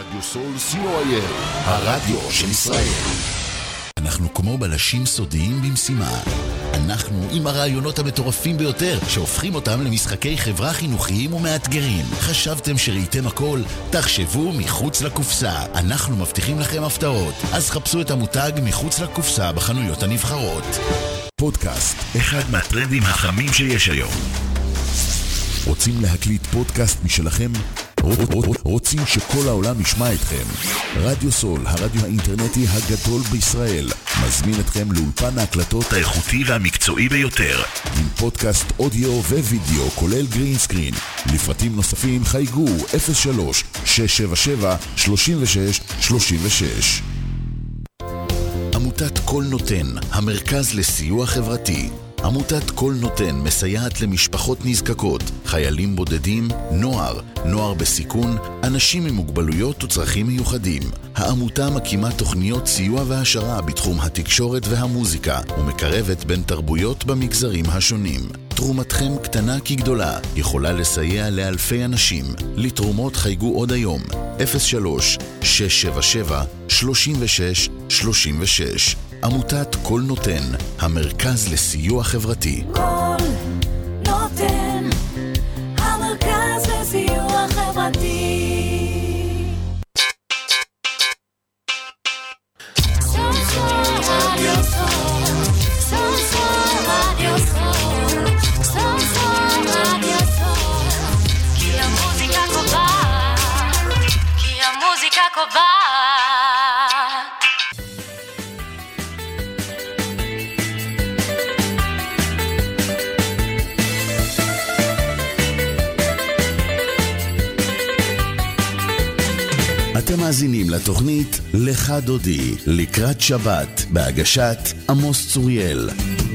רדיו סול co.il, הרדיו של ישראל. אנחנו כמו בלשים סודיים במשימה. אנחנו עם הרעיונות המטורפים ביותר, שהופכים אותם למשחקי חברה חינוכיים ומאתגרים. חשבתם שראיתם הכל? תחשבו מחוץ לקופסה. אנחנו מבטיחים לכם הפתעות. אז חפשו את המותג מחוץ לקופסה בחנויות הנבחרות. פודקאסט, אחד מהטרנדים החמים שיש היום. רוצים להקליט פודקאסט משלכם? רוצים שכל העולם ישמע אתכם? רדיו סול, הרדיו האינטרנטי הגדול בישראל, מזמין אתכם לאולפן ההקלטות האיכותי והמקצועי ביותר, עם פודקאסט אודיו ווידאו כולל גרין סקרין. לפרטים נוספים חייגו 03-677-3636. עמותת כל נותן, המרכז לסיוע חברתי. עמותת כל נותן מסייעת למשפחות נזקקות, חיילים בודדים, נוער בסיכון, אנשים עם מוגבלויות וצרכים מיוחדים. העמותה מקימה תוכניות סיוע והשרה בתחום התקשורת והמוזיקה, ומקרבת בין תרבויות במגזרים השונים. תרומתכם קטנה כגדולה, יכולה לסייע לאלפי אנשים. לתרומות חייגו עוד היום, 03-677-3636. עמותת כל נותן, המרכז לסיוע חברתי. כל נותן, המרכז לסיוע חברתי. כי המוזיקה קובעת. אתם מאזינים לתוכנית לך דודי, לקראת שבת, בהגשת עמוס צוריאל.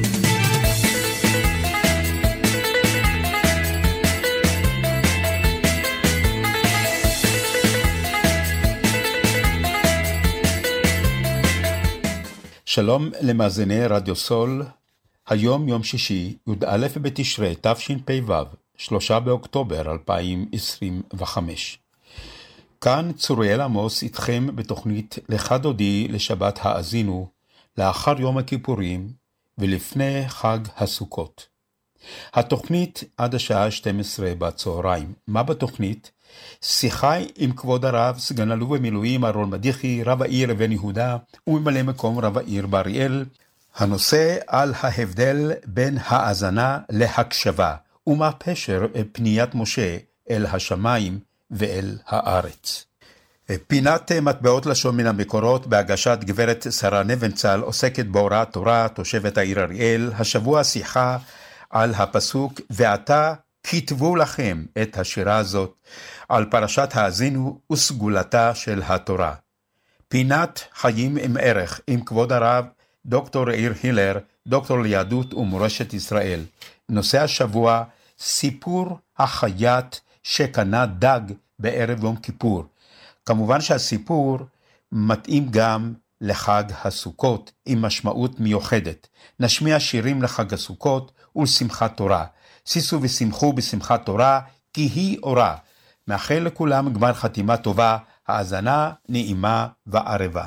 שלום למאזיני רדיו סול. היום יום שישי, י"א בתשרי תשפ"ו, 3 באוקטובר 2025. כאן צוריאל עמוס איתכם בתוכנית לך דודי לשבת האזינו, לאחר יום הכיפורים ולפני חג הסוכות. התוכנית עד השעה 12 בצהריים. מה בתוכנית? שיחה עם כבוד הרב, סגן אלוף במילואים אהרון מדיחי, רב העיר אבן יהודה וממלא מקום רב העיר באריאל. הנושא על ההבדל בין האזנה להקשבה, ומה פשר פניית משה אל השמיים ואל הארץ. פינת מטבעות לשון מן המקורות בהגשת גברת שרה נבנצל עוסקת בהוראת תורה, תושבת העיר אריאל. השבוע שיחה על הפסוק ועתה כתבו לכם את השירה הזאת, על פרשת האזינו וסגולתה של התורה. פינת חיים עם ערך עם כבוד הרב דוקטור יאיר הילר, דוקטור ליהדות ומורשת ישראל. נושא השבוע, סיפור החייט שקנה דג בערב יום כיפור. כמובן שהסיפור מתאים גם לחג הסוכות עם משמעות מיוחדת. נשמיע שירים לחג הסוכות ולשמחת תורה. שישו ושמחו בשמחת תורה, כי היא אורה. מאחל לכולם גמר חתימה טובה, האזנה נעימה וערבה.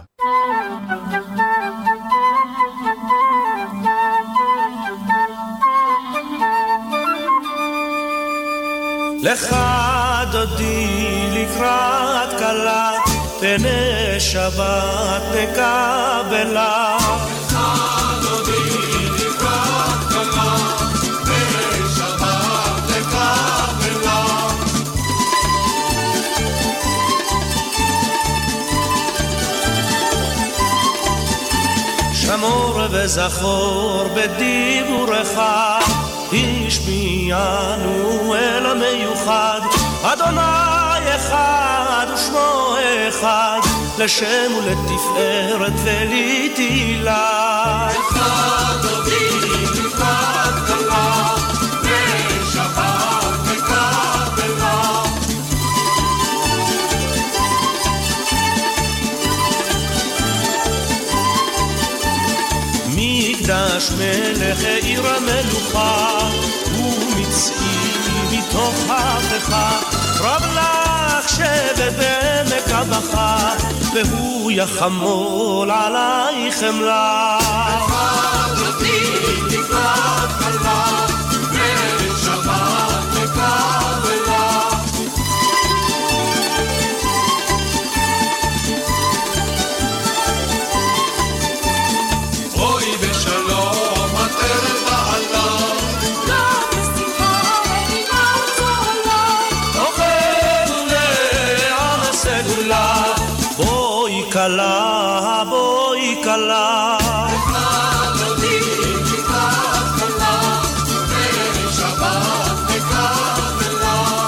לך דודי לקראת קלה, פני שבת נקבלה. לך דודי לקראת קלה, פני שבת נקבלה. שמור וזכור בדיבורך, השמיענו אל המיוחד, אדוני אחד ושמו אחד, לשם ולתפארת ולתהילה. לך דודי לקראת קלה, בשבת נקבלה. מקדש מלך עיר המלוכה, ומציא מתוך הפכה, רב לך שבט בעמק צמחה, והוא יחמול עלי חמלה. אותי תקרת חלה, ושבת מקבלה. אוי בשלום עטרת בעלה, גם בשמחה ונימת עולה. אוכלנו לעם הסגולה, בואי כלה, בואי כלה. אותי תקרת חלה, ושבת מקבלה.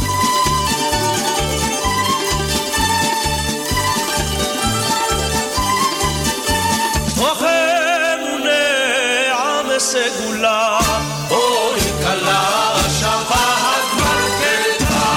אוכלנו לעם הסגולה, בואי כלה, שבת מלכתה.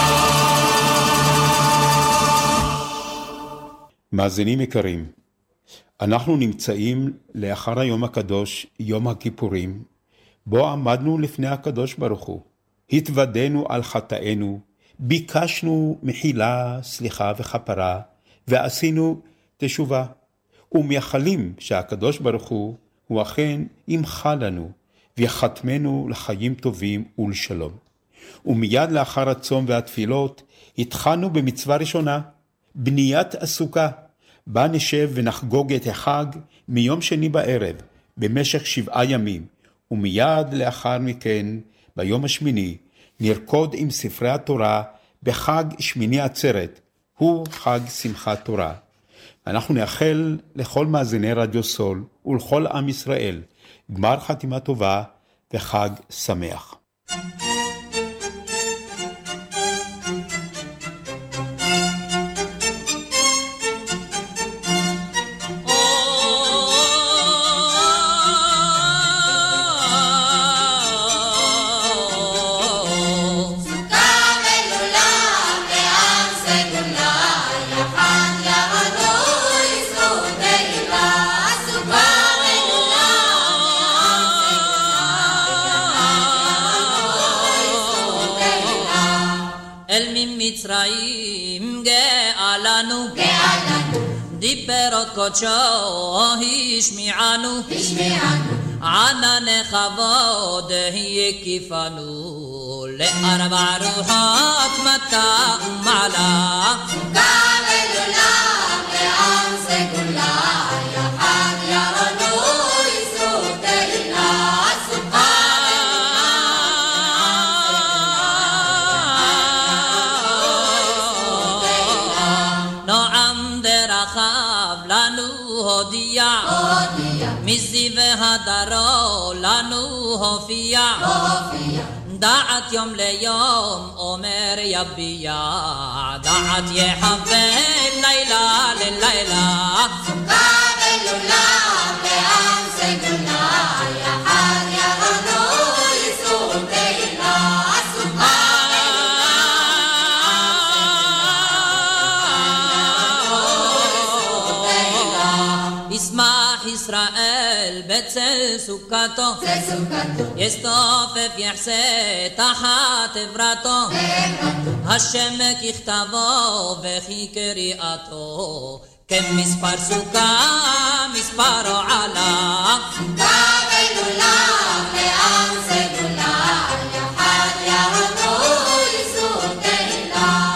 מאזינים יקרים, אנחנו נמצאים לאחר היום הקדוש, יום הכיפורים, בו עמדנו לפני הקדוש ברוך הוא, התוודענו על חטאינו, ביקשנו מחילה, סליחה וכפרה, ועשינו תשובה, ומייחלים שהקדוש ברוך הוא אכן ימחה לנו, ויחתמנו לחיים טובים ולשלום. ומיד לאחר הצום והתפילות, התחלנו במצווה ראשונה, בניית הסוכה, בה נשב ונחגוג את החג מיום שני בערב, במשך 7 ימים, ומיד לאחר מכן, ביום השמיני, נרקוד עם ספרי התורה בחג שמיני עצרת, הוא חג שמחת תורה. אנחנו נאחל לכל מאזיני רדיו סול ולכל עם ישראל גמר חתימה טובה וחג שמח. מצרים גאה לנו, דיברות קודשו השמיענו, ענני כבוד יקיפנו, לארבע רוחות מטה ומעלה. סוכה ולולה ועם סגולה, יא חג יא אלוהי זו תהילה. סוכה הודיע, מזיו והדרו לנו הופיע, דעת יום ליום אומר יביע, דעת יחווה לילה ללילה. סוכה ולולה ועם סגולה, יא חג יא אלוהי זו תהילה. ישמח ישראל בצל סוכתו, יסתופף יחסה תחת עברתו, השם ככתבו וכי קריאתו, כמספר סוכה מספרו עלה. סוכה ולולה ועם סגולה, יא חג יא אלוהי זו תהילה.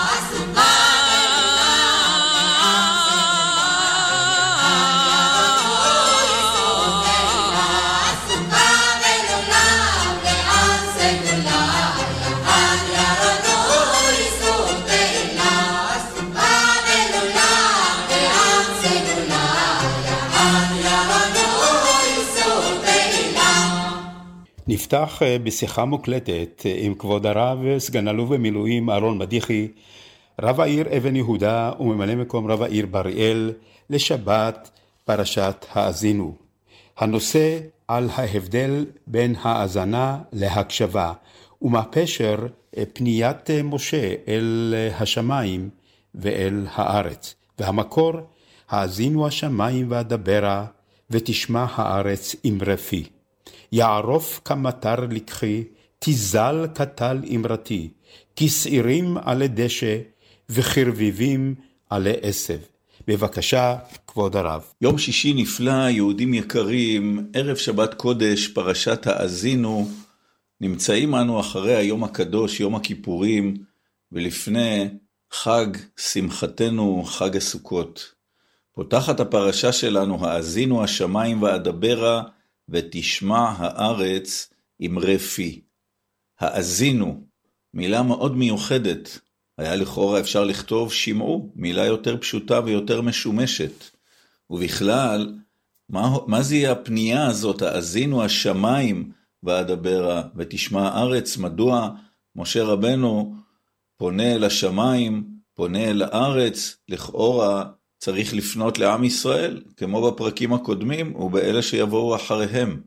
נפתח בשיחה מוקלטת עם כבוד הרב סגן אלוף במילואים אהרון מדיחי, רב העיר אבן יהודה וממלא מקום רב העיר בריאל, לשבת פרשת האזינו. הנושא על ההבדל בין האזנה להקשבה, ומה פשר פניית משה אל השמיים ואל הארץ. והמקור, האזינו השמיים ואדברה, ותשמע הארץ אמרפי. יערוף כמטר לקחי, תזל כתל אמרתי, כסעירים על דשא, וחרביבים עלי עשב. בבקשה, כבוד הרב. יום שישי נפלא, יהודים יקרים, ערב שבת קודש, פרשת האזינו, נמצאים אנו אחרי היום הקדוש, יום הכיפורים, ולפני חג שמחתנו, חג הסוכות. פותחת הפרשה שלנו, האזינו השמיים ואדברה, ותשמע הארץ אמרי פי. האזינו, מילה מאוד מיוחדת. היה לכאורה אפשר לכתוב שמעו, מילה יותר פשוטה ויותר משומשת. ובכלל, מה זה הפנייה הזאת, האזינו השמיים ואדברה, ותשמע הארץ? מדוע משה רבנו פונה אל השמיים, פונה אל הארץ? לכאורה צריך לפנות לעם ישראל, כמו בפרקים הקודמים, ובאלה שיבואו אחריהם.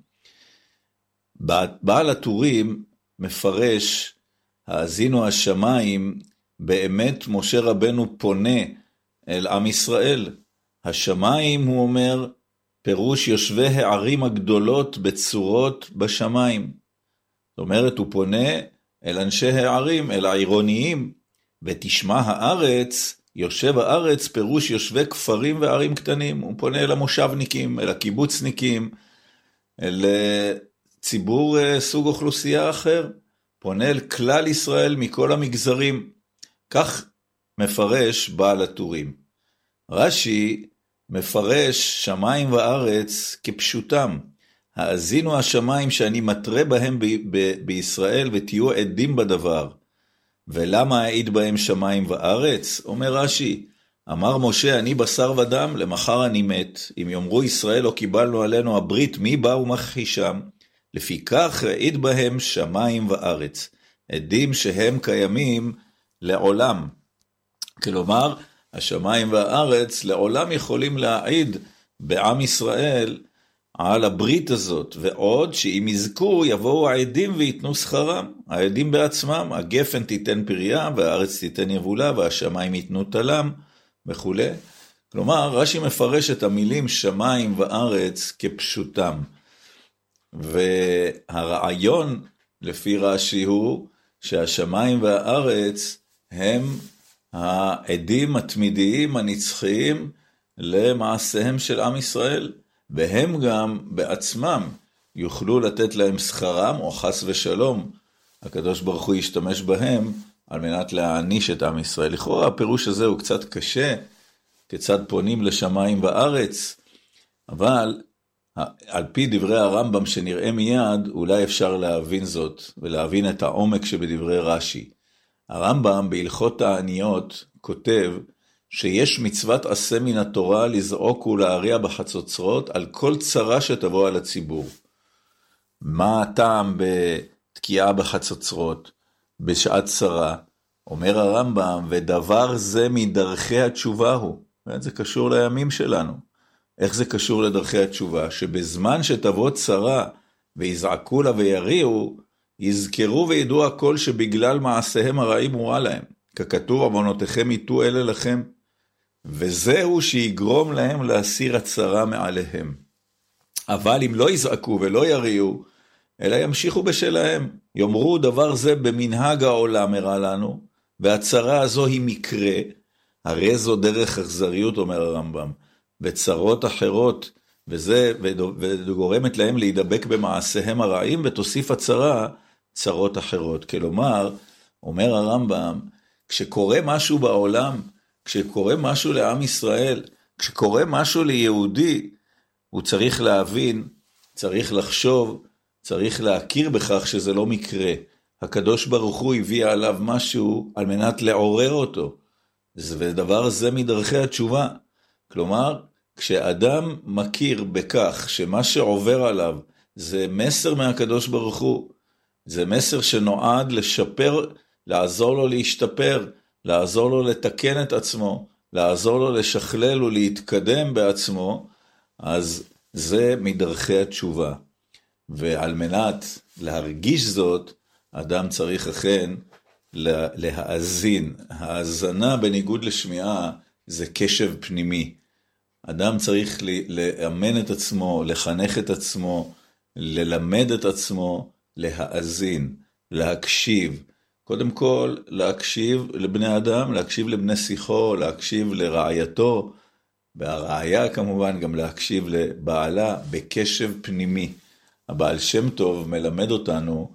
בעל הטורים מפרש, האזינו השמיים, באמת משה רבנו פונה אל עם ישראל. השמיים, הוא אומר, פירוש יושבי הערים הגדולות בצורות בשמיים. זאת אומרת, הוא פונה אל אנשי הערים, אל העירוניים, ותשמע הארץ, יושב הארץ, פירוש יושבי כפרים וערים קטנים. הוא פונה אל המושבניקים, אל הקיבוצניקים, אל ציבור סוג אוכלוסייה אחר. פונה אל כלל ישראל מכל המגזרים. כך מפרש בעל הטורים. רש"י מפרש שמיים וארץ כפשוטם. האזינו השמיים שאני מטרה בהם בישראל ותהיו עדים בדבר. ולמה העיד בהם שמיים וארץ? אומר רש"י, אמר משה, אני בשר ודם, למחר אני מת. אם יאמרו ישראל לא קיבלנו עלינו הברית, מי בא ומכחישם? לפי כך העיד בהם שמיים וארץ. עדים שהם קיימים לעולם. כלומר, השמיים והארץ לעולם יכולים להעיד בעם ישראל על הברית הזאת, ועוד שאם יזכו יבואו העדים ויתנו שכרם, העדים בעצמם, הגפן תיתן פריה והארץ תיתן יבולה והשמיים ייתנו תלם וכו'. כלומר, רש"י מפרש את המילים שמיים וארץ כפשוטם, והרעיון לפי רש"י הוא שהשמיים והארץ הם העדים התמידיים הנצחיים למעשיהם של עם ישראל, והם גם בעצמם יוכלו לתת להם שכרם, או חס ושלום, הקדוש ברוך הוא ישתמש בהם על מנת להעניש את עם ישראל. לכאורה הפירוש הזה הוא קצת קשה, כיצד פונים לשמיים וארץ, אבל על פי דברי הרמב"ם שנראה מיד, אולי אפשר להבין זאת, ולהבין את העומק שבדברי רש"י. הרמב"ם בהלכות העניות כותב שיש מצוות עשה מן התורה לזעוק ולהריע בחצוצרות על כל צרה שתבוא על הציבור. מה הטעם בתקיעה בחצוצרות בשעת צרה? אומר הרמב"ם, ודבר זה מדרכי התשובה הוא. זה קשור לימים שלנו. איך זה קשור לדרכי התשובה? שבזמן שתבוא צרה ויזעקו לה ויריעו, יזכרו וידעו הכל שבגלל מעשיהם הרעים הוא רע להם. ככתוב, עוונותיכם ייתו אלה לכם. וזהו שיגרום להם להסיר הצרה מעליהם. אבל אם לא יזעקו ולא יריעו, אלא ימשיכו בשלהם. יאמרו דבר זה במנהג העולם הרע לנו, והצרה הזו היא מקרה, הרי זו דרך אכזריות, אומר הרמב"ם, וצרות אחרות, וגורמת להם להידבק במעשיהם הרעים, ותוסיף הצרה, צרות אחרות. כלומר, אומר הרמב"ם, כשקורה משהו בעולם, כשקורה משהו לעם ישראל, כשקורה משהו ליהודי, הוא צריך להבין, צריך לחשוב, צריך להכיר בכך שזה לא מקרה. הקדוש ברוך הוא הביא עליו משהו על מנת לעורר אותו. ודבר זה מדרכי התשובה. כלומר, כשאדם מכיר בכך שמה שעובר עליו זה מסר מהקדוש ברוך הוא, זה מסר שנועד לשפר, לעזור לו להשתפר, לעזור לו לתקן את עצמו, לעזור לו לשכלל ולהתקדם בעצמו, אז זה מדרכי התשובה. ועל מנת להרגיש זאת, אדם צריך אכן להאזין. האזנה בניגוד לשמיעה זה קשב פנימי. אדם צריך לאמן את עצמו, לחנך את עצמו, ללמד את עצמו, להאזין, להקשיב. קודם כל, להקשיב לבני אדם, להקשיב לבני שיחו, להקשיב לרעייתו, והרעיה כמובן גם להקשיב לבעלה בקשב פנימי. הבעל שם טוב מלמד אותנו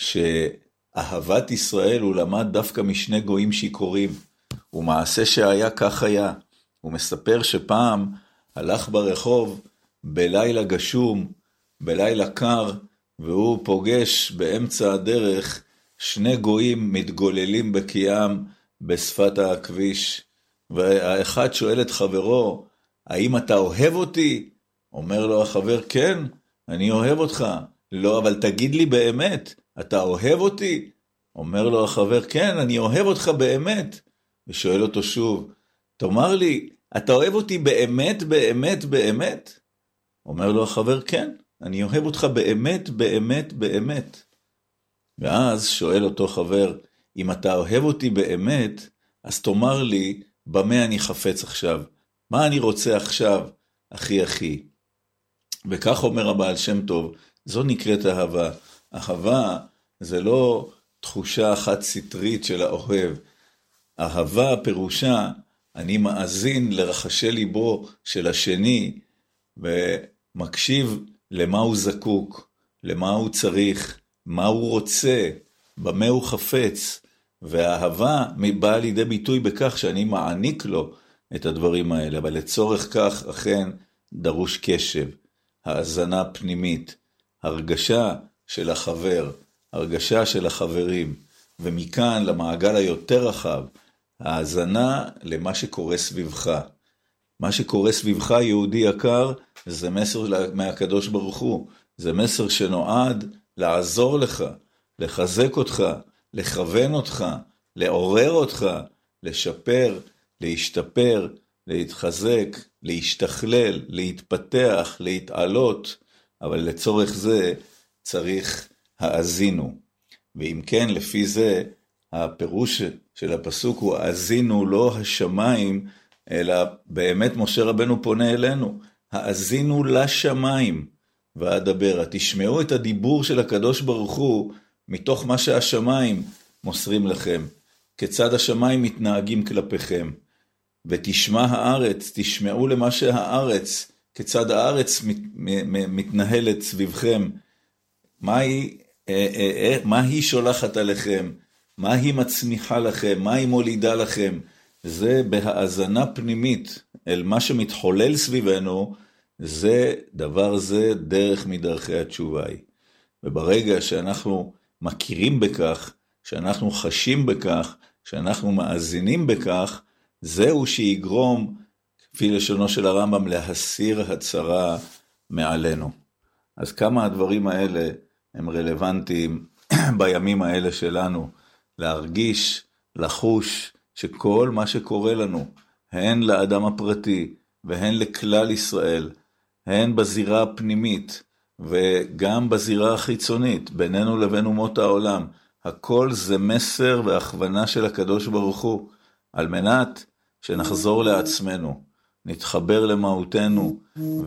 שאהבת ישראל הוא למד דווקא משני גויים שיכורים, ומעשה שהיה כך היה. הוא מספר שפעם הלך ברחוב בלילה גשום, בלילה קר, והוא פוגש באמצע הדרך שני גויים מתגוללים בקיים בשפת הכביש, והאחד שואל את חברו, האם אתה אוהב אותי? אומר לו החבר, כן, אני אוהב אותך. לא, אבל תגיד לי באמת, אתה אוהב אותי? אומר לו החבר, כן, אני אוהב אותך באמת. ושואל אותו שוב, תאמר לי, אתה אוהב אותי באמת, באמת, באמת? אומר לו החבר, כן, אני אוהב אותך באמת, באמת, באמת. ואז שואל אותו חבר, אם אתה אוהב אותי באמת, אז תאמר לי, במה אני חפץ עכשיו? מה אני רוצה עכשיו, אחי אחי? וכך אומר הבעל שם טוב, זו נקראת אהבה. אהבה זה לא תחושה אחת סתרית של האוהב. אהבה פירושה, אני מאזין לרחשי ליבו של השני, ומקשיב למה הוא זקוק, למה הוא צריך, מה הוא רוצה, במה הוא חפץ, והאהבה באה לידי ביטוי בכך שאני מעניק לו את הדברים האלה, אבל לצורך כך אכן דרוש קשב, האזנה פנימית, הרגשה של החבר, הרגשה של החברים, ומכאן למעגל היותר רחב, האזנה למה שקורה סביבך. מה שקורה סביבך, יהודי יקר, זה מסר מהקדוש ברוך הוא, זה מסר שנועד לעזור לך, לחזק אותך, לכוון אותך, לעורר אותך, לשפר, להשתפר, להתחזק, להשתכלל, להתפתח, להתעלות, אבל לצורך זה צריך האזינו. ואם כן, לפי זה, הפירוש של הפסוק הוא, האזינו לא השמיים, אלא באמת משה רבנו פונה אלינו, האזינו לשמיים, ואדבר, תשמעו את הדיבור של הקדוש ברוך הוא, מתוך מה שהשמיים מוסרים לכם, כיצד השמיים מתנהגים כלפיכם, ותשמע הארץ, תשמעו למה שהארץ, כיצד הארץ מתנהלת סביבכם, מה היא שולחת עליכם, מה היא מצמיחה לכם, מה היא מולידה לכם, זה בהאזנה פנימית אל מה שמתחולל סביבנו, זה דבר זה דרך מדרכי התשובה היא. וברגע שאנחנו מכירים בכך, שאנחנו חשים בכך, שאנחנו מאזינים בכך, זהו שיגרום, כפי לשונו של הרמב"ם, להסיר הצרה מעלינו. אז כמה הדברים האלה הם רלוונטיים בימים האלה שלנו, להרגיש, לחוש, שכל מה שקורה לנו, הן לאדם הפרטי, והן לכלל ישראל, הן בזירה הפנימית, וגם בזירה החיצונית, בינינו לבין אומות העולם, הכל זה מסר והכוונה של הקדוש ברוך הוא, על מנת שנחזור לעצמנו, נתחבר למהותנו,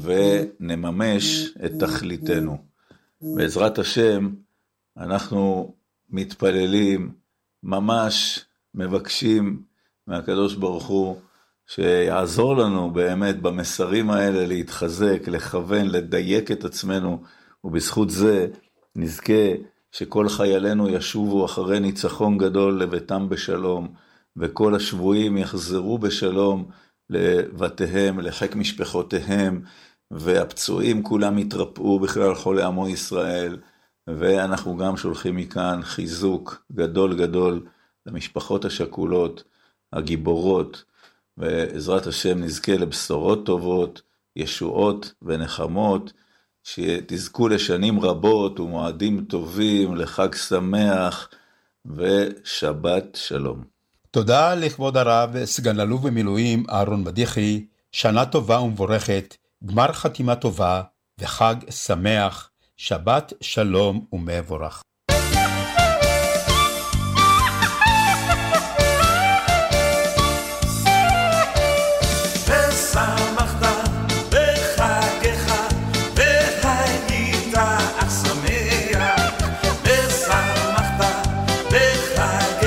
ונממש את תכליתנו. בעזרת השם, אנחנו מתפללים, ממש מבקשים מהקדוש ברוך הוא, שיעזור לנו באמת במסרים האלה להתחזק, לכוון, לדייק את עצמנו, ובזכות זה נזכה שכל חיילינו ישובו אחרי ניצחון גדול לביתם בשלום, וכל השבויים יחזרו בשלום לבתיהם, לחיק משפחותיהם, והפצועים כולם יתרפאו בכלל חולי עמו ישראל, ואנחנו גם שולחים מכאן חיזוק גדול גדול למשפחות השכולות, הגיבורות, ועזרת השם נזכה לבשורות טובות, ישועות ונחמות, שתזכו לשנים רבות ומועדים טובים, לחג שמח ושבת שלום. תודה לכבוד הרב, סגן אלוף במילואים אהרון מדיחי, שנה טובה ומבורכת, גמר חתימה טובה וחג שמח, שבת שלום ומבורך. ושמחת בחגיך, והיית אך שמח, ושמחת בחגיך,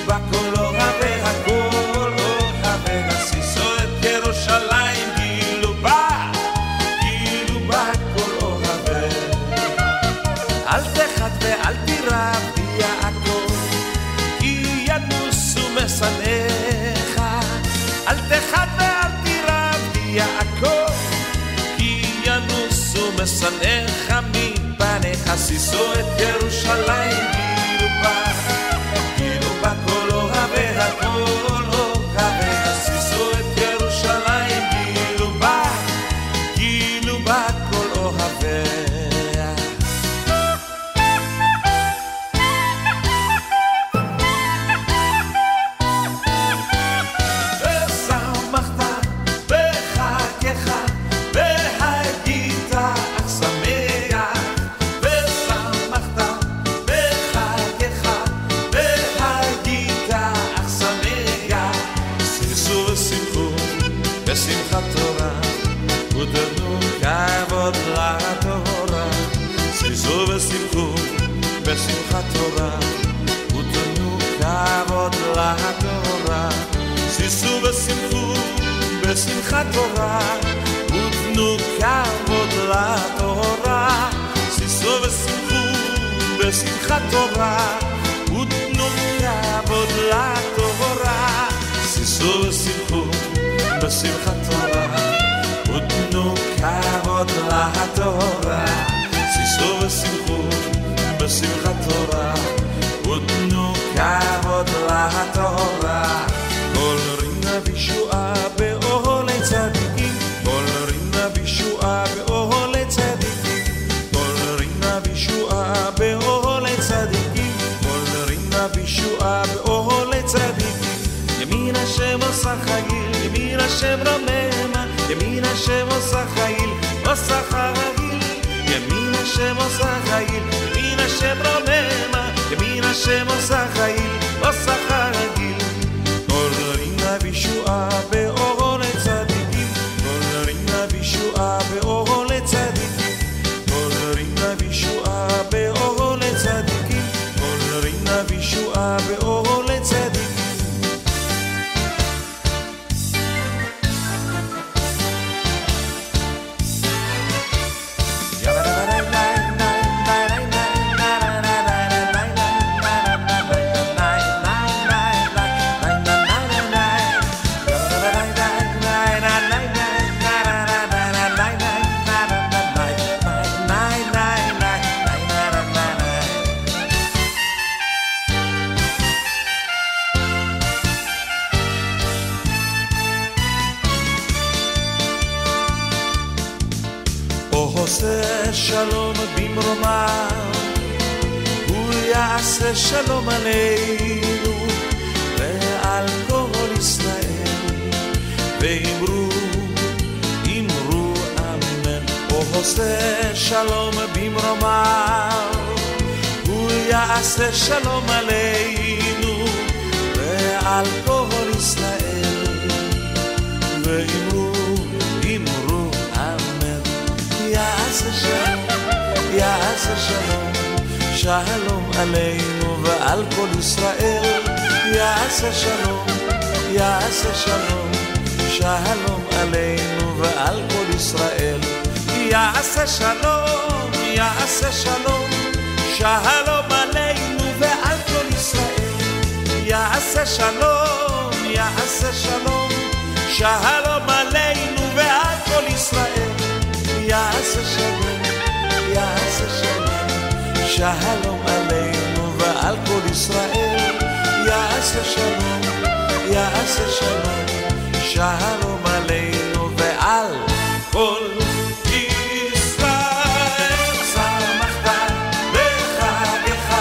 בכל אוהבי הכל אוהבי הסיסו את ירושלים גילו בה כל אוהבי אל תחת ואל תירב יעקב כי ינוסו משנאיך אל תחת ואל תירב יעקב כי ינוסו משנאיך מפניך סיסו את ירושלים גילו בה כל אוהבי הכל אוהבי הסיסו את ירושלים גילו בה כל אוהביה ושמחת בחגיך והגית אך שמח ושמחת בחגיך והגית אך שמח שישו ושמחו בשמחת תורה ותנו כבוד לתורה שישו ושמחו בשמחת תורה ותנו כבוד לתורה שישו ושמחו בשמחת תורה ותנו כבוד לתורה שישו ושמחו בשמחת תורה ותנו כבוד לתורה שישו ושמחו בשמחת תורה ותנו כבוד לתורה שישו ושמחו בשמחת תורה ותנו כבוד לתורה כל רינה וישועה באוהלי צדיקים כל רינה וישועה באוהלי צדיקים כל רינה וישועה באוהלי צדיקים כל רינה וישועה באוהלי צדיקים ימין השם עושה חיל ימין השם רוממה ימין השם עושה חיל עושה חגיל ימין השם עושה חיל ימין השם רוממה ימין השם עושה חיל עושה חגיל כל רינה וישועה באוהלי צדיקים כל רינה וישועה באוהלי צדיקים כל רינה וישועה באוהלי צדיקים כל רינה וישועה באוהלי צדיקים עושה שלום במרומיו הוא יעשה שלום עלינו ועל כל ישראל ואמרו אמן הוא עושה שלום במרומיו הוא יעשה שלום עלינו ועל כל ישראל ואמרו יעשה שלום, שלום עלינו ועל כל ישראל יעשה שלום, שלום עלינו ועל כל ישראל יעשה שלום, שלום עלינו ועל כל ישראל יעשה שלום, שלום עלינו ועל כל ישראל יעשה שלום, שלום עלינו ועל כל ישראל יעשה שלום, שלום עלינו ועל כל ישראל שמחת בחגיך.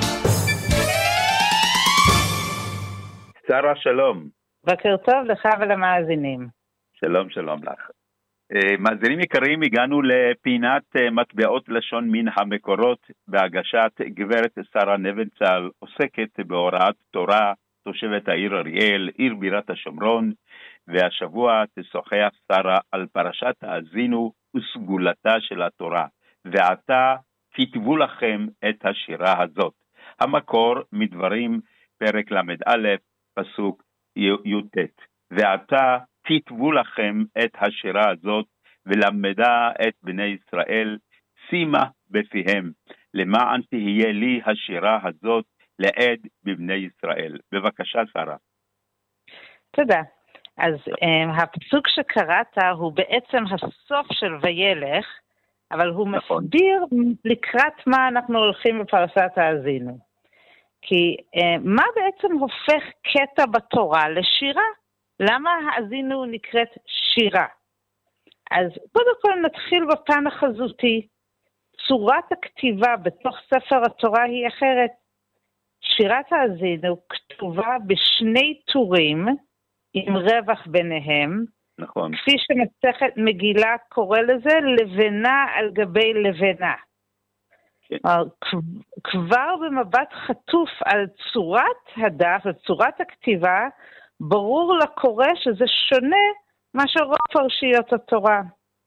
שרה, שלום. בוקר טוב לך ולמאזינים. שלום לך. מאזינים יקרים, הגענו לפינת מטבעות לשון מן המקורות בהגשת גברת שרה נבנצל, עוסקת בהוראת תורה, תושבת העיר אריאל, עיר בירת השומרון, והשבוע תשוחח שרה על פרשת האזינו וסגולתה של התורה, ועתה כתבו לכם את השירה הזאת. המקור מדברים פרק ל"א, פסוק י"ט. ועתה תתבו לכם את השירה הזאת, ולמדה את בני ישראל, שימה בפיהם, למען תהיה לי השירה הזאת לעד בבני ישראל. בבקשה, שרה. תודה. אז הפסוק שקראת הוא בעצם הסוף של וילך, אבל הוא נכון. מסביר לקראת מה אנחנו הולכים בפרשת האזינו. כי מה בעצם הופך קטע בתורה לשירה? למה האזינו נקראת שירה? אז קודם כל נתחיל בפן החזותי. צורת הכתיבה בתוך ספר התורה היא אחרת. שירת האזינו כתובה בשני טורים, עם רווח ביניהם, נכון. כפי שמסכת מגילה קורא לזה, לבנה על גבי לבנה. כן. כבר במבט חטוף על צורת הדף וצורת הכתיבה, ברור לקורא שזה שונה מה שרוב פרשיות התורה.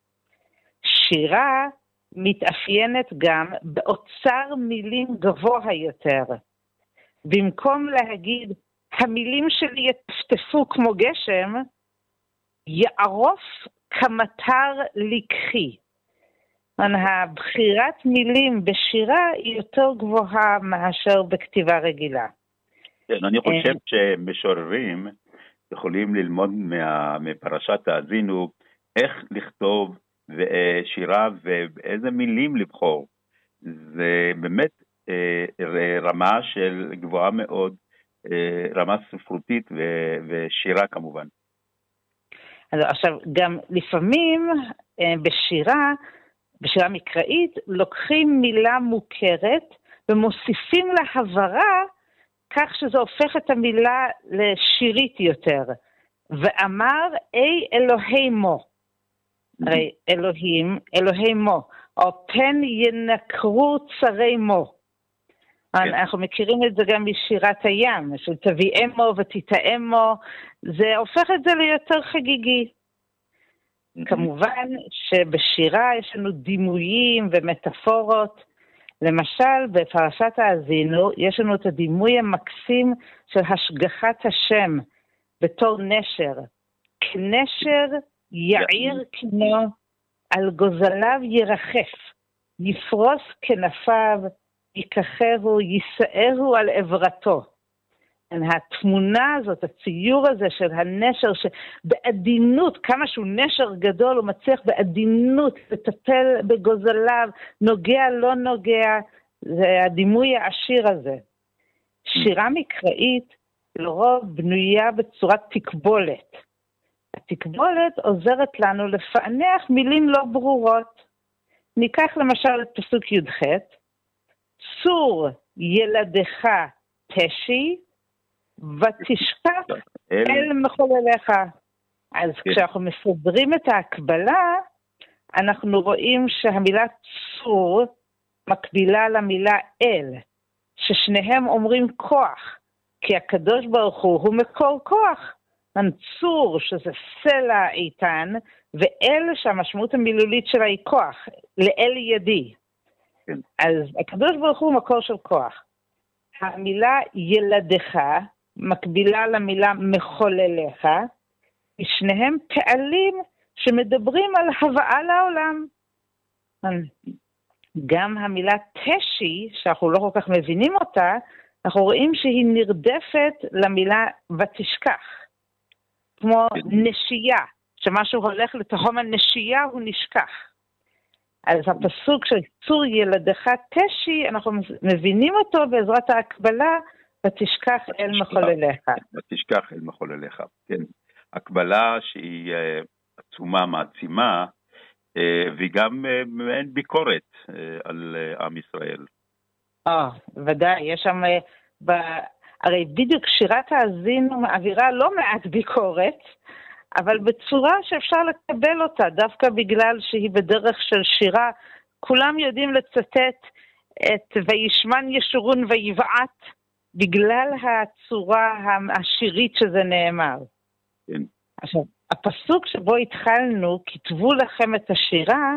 שירה מתאפיינת גם באוצר מילים גבוה יותר. במקום להגיד, המילים שלי יטפטפו כמו גשם, יערוף כמטר לקחי. הבחירת מילים בשירה היא יותר גבוהה מאשר בכתיבה רגילה. כן, אני חושב שמשוררים יכולים ללמוד מפרשת האזינו איך לכתוב שירה ואיזה מילים לבחור. זה באמת רמה של גבוהה מאוד, רמה ספרותית ושירה כמובן. אז עכשיו, גם לפעמים בשירה מקראית, לוקחים מילה מוכרת ומוסיפים לה הברה, כך שזה הופך את המילה לשירית יותר. ואמר, אי אלוהימו. הרי אלוהים, אלוהימו. או פן ינקרו צרי מו. אנחנו מכירים את זה גם בשירת הים, של תביאמו ותתאמו, זה הופך את זה ליותר חגיגי. כמובן שבשירה יש לנו דימויים ומטאפורות, למשל בפרשת האזינו יש לנו את הדימוי המקסים של השגחת השם בתור נשר, כנשר יעיר כנו, על גוזליו ירחף, יפרוס כנפיו, ייקחהו, יישאהו על עברתו. התמונה הזאת, הציור הזה של הנשר, שבעדינות, כמה שהוא נשר גדול, הוא מצליח בעדינות לטפל בגוזליו, נוגע לא נוגע, זה הדימוי העשיר הזה. שירה מקראית לרוב בנויה בצורת תקבולת. התקבולת עוזרת לנו לפענח מילים לא ברורות. ניקח למשל את פסוק י"ח, צור ילדך תשי, ותשכח אל מחולליך. אז כשאנחנו מסדרים את ההקבלה, אנחנו רואים שהמילה צור מקבילה למילה אל, ששניהם אומרים כוח, כי הקדוש ברוך הוא מקור כוח. צור שזה סלע איתן, ואל שהמשמעות המילולית שלה היא כוח, לאל ידי. אז הקדוש ברוך הוא מקור של כוח. המילה ילדך מקבילה למילה מחולליך, ושניהם פעלים שמדברים על הבאה לעולם. גם המילה תשי, שאנחנו לא כל כך מבינים אותה, אנחנו רואים שהיא נרדפת למילה ותשכח. כמו נשייה, שמשהו הולך לתהום הנשייה הוא נשכח. אז הפסוק של צור ילדך תשי, אנחנו מבינים אותו בעזרת ההקבלה, ותשכח אל מחולליך. ותשכח אל מחולליך, כן. הקבלה שהיא עצומה, מעצימה, וגם אין ביקורת על עם ישראל. ודאי, יש שם, הרי בדיוק שירת האזינו מעבירה לא מעט ביקורת, אבל בצורה שאפשר לקבל אותה, דווקא בגלל שהיא בדרך של שירה, כולם יודעים לצטט את וישמן ישורון ויבעט, בגלל הצורה השירית שזה נאמר. כן. עכשיו, הפסוק שבו התחלנו, כתבו לכם את השירה,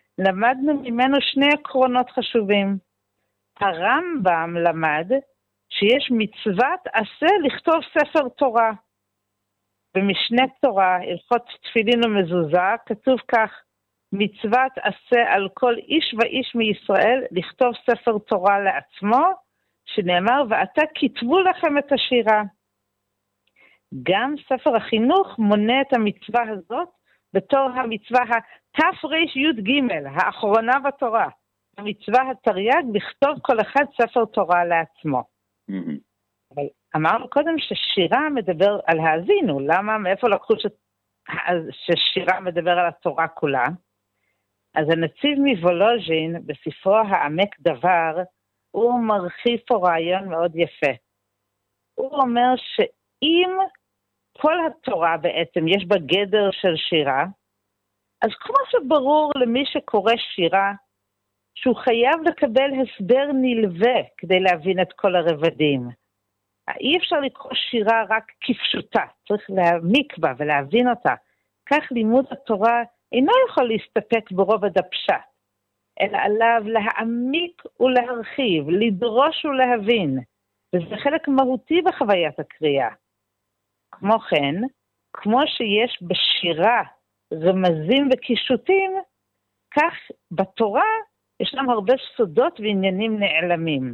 למדנו ממנו שני עקרונות חשובים. הרמב"ם למד שיש מצוות עשה לכתוב ספר תורה. במשנה תורה, הלכות תפילין ומזוזה, כתוב כך, מצוות עשה על כל איש ואיש מישראל לכתוב ספר תורה לעצמו, שנאמר, ואתה כתבו לכם את השירה. גם ספר החינוך מונה את המצווה הזאת בתור המצווה התרי"ג, האחרונה בתורה. המצווה התרי"ג לכתוב כל אחד ספר תורה לעצמו. אבל אמרנו קודם ששירה מדבר על האזינו. למה? מאיפה לקחו ששירה מדבר על התורה כולה? אז הנציב מוולוז'ין בספרו העמק דבר, הוא מרחיב פה רעיון מאוד יפה. הוא אומר שאם כל התורה בעצם יש בה גדר של שירה, אז כמו שברור למי שקורא שירה, שהוא חייב לקבל הסבר נלווה כדי להבין את כל הרבדים. אי אפשר לקרוא שירה רק כפשוטה, צריך להעמיק בה ולהבין אותה. כך לימוד התורה אינו יכול להסתפק ברובד הפשט, אלא עליו להעמיק ולהרחיב, לדרוש ולהבין, וזה חלק מהותי בחוויית הקריאה. כמו כן, כמו שיש בשירה רמזים וקישוטים, כך בתורה ישנם הרבה סודות ועניינים נעלמים.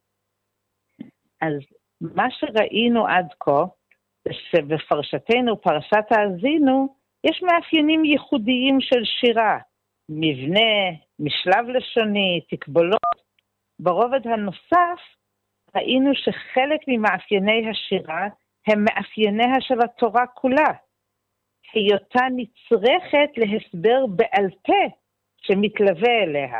אז מה שראינו עד כה, זה שבפרשתנו, פרשת האזינו, יש מאפיינים ייחודיים של שירה, מבנה, משלב לשוני, תקבולות. ברובד הנוסף, ראינו שחלק ממאפייני השירה הם מאפייניה של התורה כולה. היותה נצרכת להסבר בעל פה שמתלווה אליה.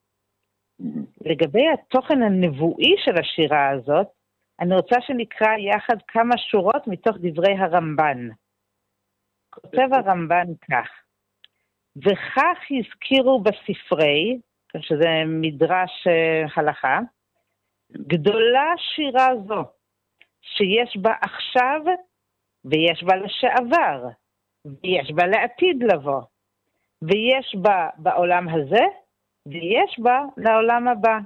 לגבי התוכן הנבואי של השירה הזאת, אני רוצה שנקרא יחד כמה שורות מתוך דברי הרמב"ן. כותב הרמב"ן כך, וכך הזכירו בספרי, שזה מדרש הלכה, גדולה שירה זו, שיש בה עכשיו ויש בה לשעבר, ויש בה לעתיד לבוא, ויש בה בעולם הזה, ויש בה לעולם הבא.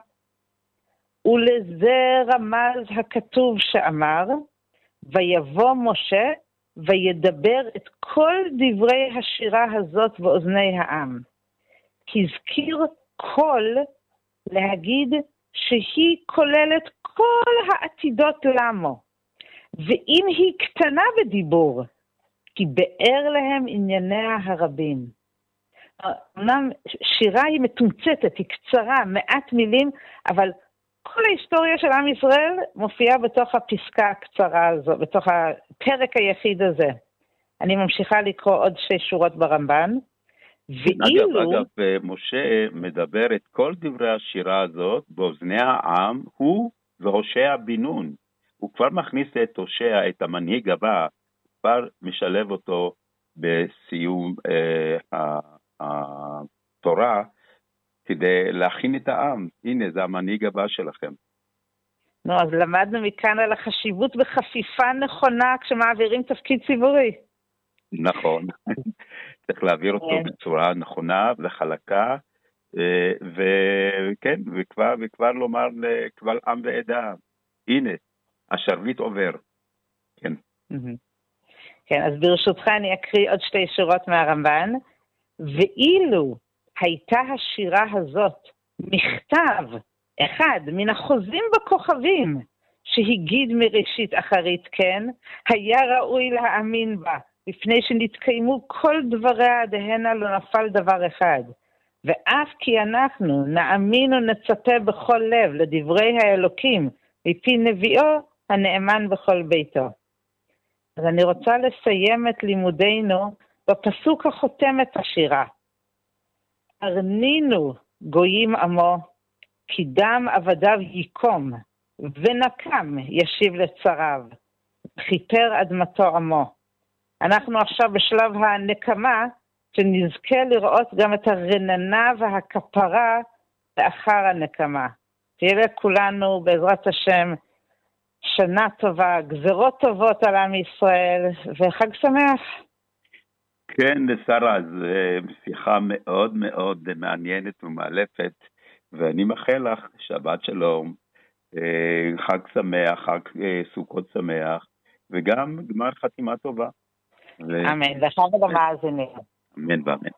ולזה רמז הכתוב שאמר, ויבוא משה וידבר את כל דברי השירה הזאת באוזני העם. הזכיר כל להגיד שהיא כוללת כל העתידות למו, ואם היא קטנה בדיבור, כי באר להם ענייניה הרבים. אמנם שירה היא מתומצתת, היא קצרה, מעט מילים, אבל כל ההיסטוריה של עם ישראל מופיעה בתוך הפסקה הקצרה הזו, בתוך הפרק היחיד הזה. אני ממשיכה לקרוא עוד 6 שורות ברמב"ן. אגב, משה מדבר את כל דברי השירה הזאת באוזני העם, הוא והושע בן נון. הוא כבר מכניס את הושע, את המנהיג הבא, כבר משלב אותו בסיום התורה, כדי להכין את העם. הנה, זה המנהיג הבא שלכם. נו, אז למדנו מכאן על החשיבות בחפיפה נכונה כשמעבירים תפקיד ציבורי. נכון. צריך להעביר אותו בצורה נכונה וחלקה, וכן, וכבר לומר לקבל עם ועדה, הנה, השרביט עובר. כן. כן, אז ברשותך אני אקריא עוד 2 שורות מהרמב"ן. ואילו הייתה השירה הזאת מכתב אחד מן החוזים בכוכבים שהגיד מראשית אחרית כן, היה ראוי להאמין בה, לפני שנתקיימו כל דבריה דהנה לא נפל דבר אחד. ואף כי אנחנו נאמין ונצפה בכל לב לדברי האלוקים מפי נביאו הנאמן בכל ביתו. אז אני רוצה לסיים את לימודינו בפסוק החותם את השירה. ארנינו גויים עמו, כי דם עבדיו יקום, ונקם ישיב לצריו, חיפר אדמתו עמו. אנחנו עכשיו בשלב הנקמה, שנזכה לראות גם את הרננה והכפרה לאחר הנקמה. תהיה לכולנו בעזרת השם שנה טובה, גזרות טובות על עם ישראל, וחג שמח. כן, שרה, זו שיחה מאוד מאוד מעניינת ומאלפת, ואני מאחל לך שבת שלום, חג שמח, חג סוכות שמח, וגם גמר חתימה טובה. אמן, לך ולמאזינים. אמן ואמן.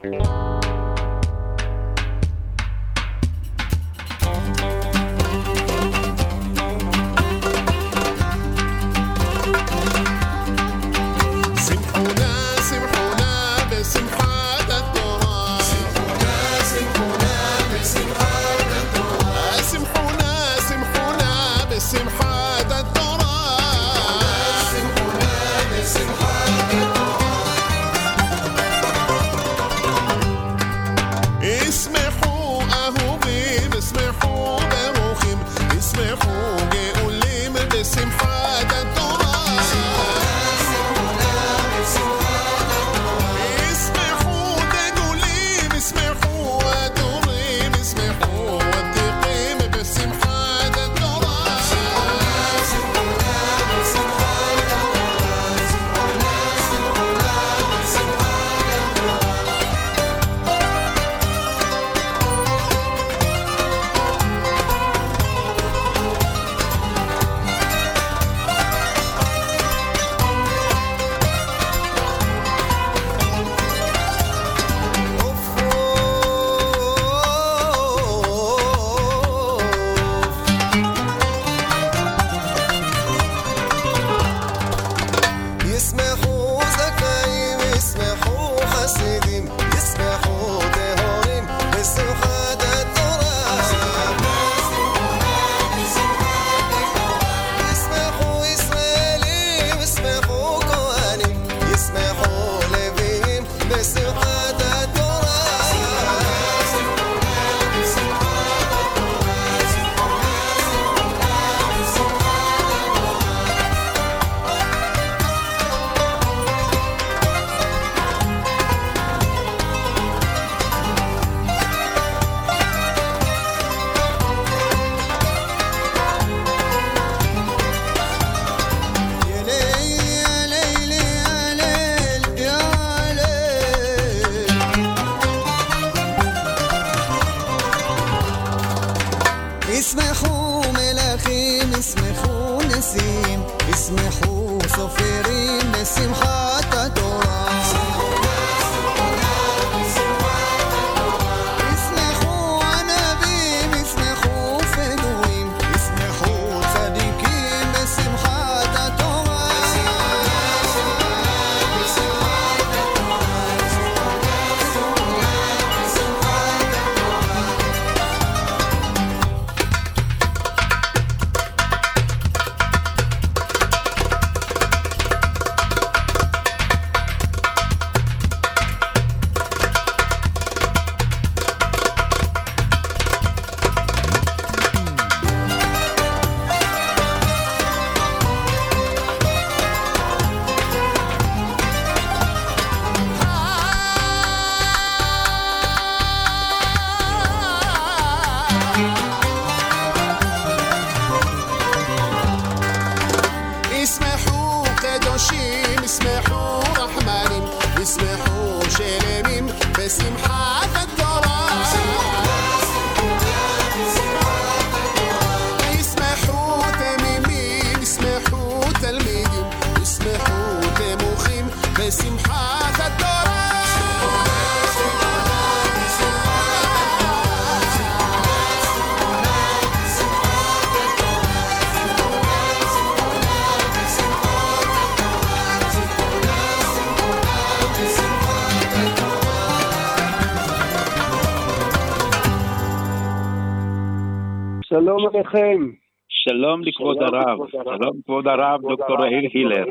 שלום עליכם. שלום לכבוד הרב, שלום כבוד הרב דוקטור יאיר הילר.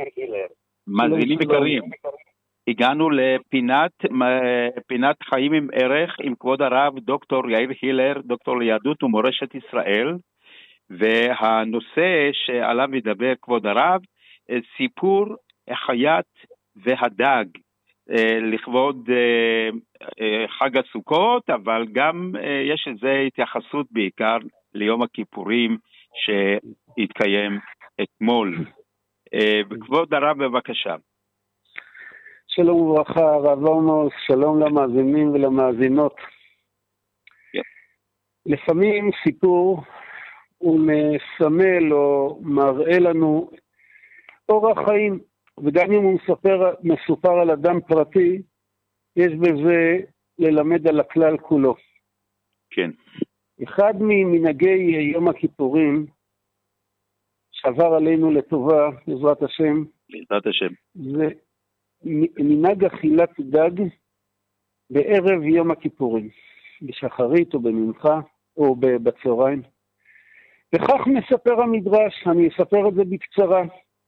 מאזינים יקרים, הגענו לפינת חיים עם ערך עם כבוד הרב דוקטור יאיר הילר, דוקטור ליהדות ומורשת ישראל, והנושא שעליו מדבר כבוד הרב, סיפור החייט והדג, לכבוד חג הסוכות, אבל גם יש איזו התייחסות בעיקר ליום הכיפורים שהתקיים אתמול. כבוד הרב בבקשה. שלום וברכה הרב עמוס, שלום למאזינים ולמאזינות. לפעמים סיפור הוא מסמל או מראה לנו אורח חיים, וגם אם הוא מסופר על אדם פרטי, יש בזה ללמד על הכלל כולו. כן. אחד ממנהגי יום הכיפורים, שעבר עלינו לטובה, בעזרת השם, זה מנהג אכילת דג בערב יום הכיפורים, בשחרית או במנחה או בצהריים. וכך מספר המדרש, אני אספר את זה בקצרה.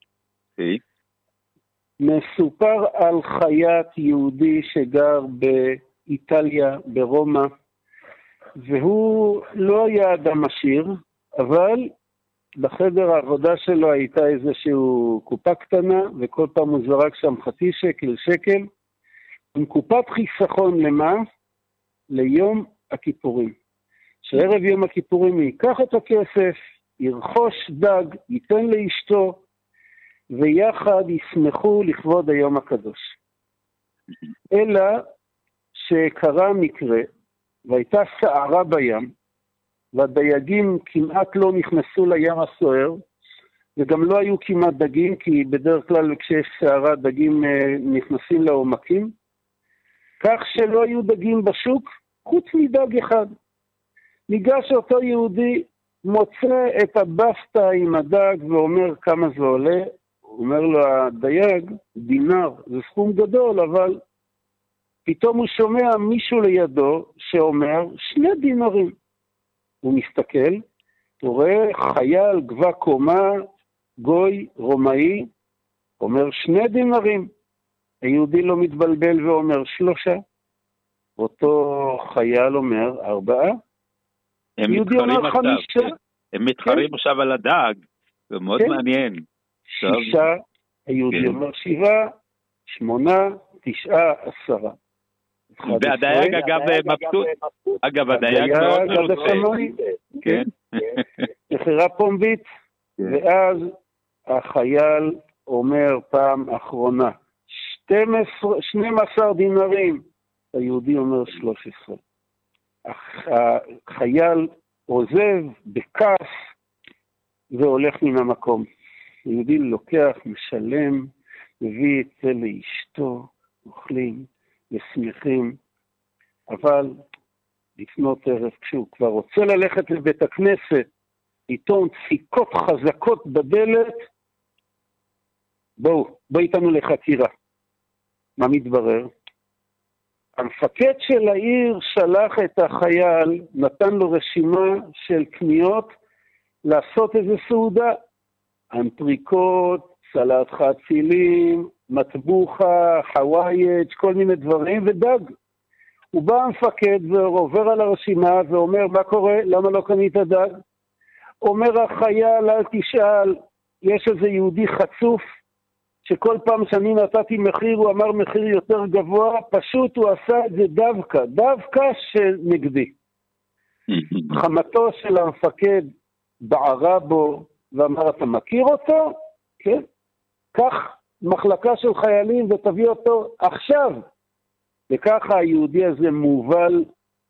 מסופר על חיית יהודי שגר באיטליה, ברומא, והוא לא היה אדם עשיר, אבל בחדר העבודה שלו הייתה איזשהו קופה קטנה, וכל פעם הוא זרק שם חצי שקל, שקל, עם קופת חיסכון למה? ליום הכיפורים. שערב יום הכיפורים ייקח את הכסף, ירכוש דג, ייתן לאשתו, ויחד ישמחו לכבוד היום הקדוש. אלא שקרה מקרה, והייתה סערה בים, והדייגים כמעט לא נכנסו לים הסוער, וגם לא היו כמעט דגים, כי בדרך כלל כשיש סערה דגים נכנסים לעומקים, כך שלא היו דגים בשוק, חוץ מדג אחד. ניגש אותו יהודי, מוצא את הבסטה עם הדג ואומר כמה זה עולה, אומר לו הדייג, דינר, זה סכום גדול, אבל פתאום הוא שומע מישהו לידו שאומר 2 דינרים. הוא מסתכל, הוא רואה חייל גבה קומה, גוי, רומאי, אומר 2 דינרים. היהודי לא מתבלבל ואומר 3. אותו חייל אומר 4. הם מתחרים עכשיו. הם מתחרים עכשיו על הדג, זה מאוד מעניין. 6, היהודי אומר 7, 8, 9, 10. והדייג אגב מבסוט. אגב הדייג מאוד מרוצה. כן. מכירה פומבית, ואז החייל אומר פעם אחרונה, 12 דינרים. היהודי אומר 13. החייל עוזב בכעס והולך מן המקום. היהודי לוקח, משלם, מביא את זה לאשתו, אוכלים ושמחים, אבל לפנות ערב, כשהוא כבר רוצה ללכת לבית הכנסת, איתו דפיקות חזקות בדלת, בואו איתנו לחקירה. מה מתברר? המפקד של העיר שלח את החייל, נתן לו רשימה של קניות, לעשות איזה סעודה, אנטריקוט, סלט חצילים, מטבוחה, חווייג', כל מיני דברים, ודג. הוא בא המפקד ועובר על הרשימה ואומר, מה קורה? למה לא קנית דג? אומר החייל, אל תשאל, יש איזה יהודי חצוף, שכל פעם שאני נתתי מחיר, הוא אמר מחיר יותר גבוה, פשוט הוא עשה את זה דווקא שנגדי. חמתו של המפקד בערה בו, ואמר, אתה מכיר אותו? כן. כך מחלקה של חיילים ותביא אותו עכשיו. וככה היהודי הזה מובל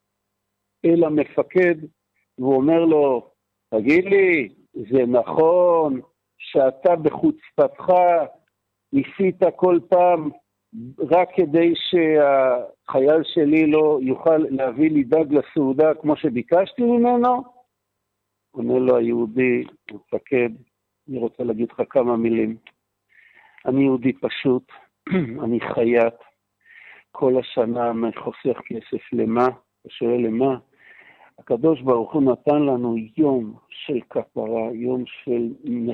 אל המפקד, והוא אומר לו, תגיד לי, זה נכון שאתה בחוצפתך ניסית כל פעם רק כדי שהחייל שלי לא יוכל להביא לי דג לסעודה כמו שביקשתי ממנו? אומר לו היהודי, מפקד, אני רוצה להגיד לך כמה מילים. אני יהודי פשוט, אני חייט, כל השנה חוסך כסף למה? אתה שואל למה? הקדוש ברוך הוא נתן לנו יום של כפרה, יום של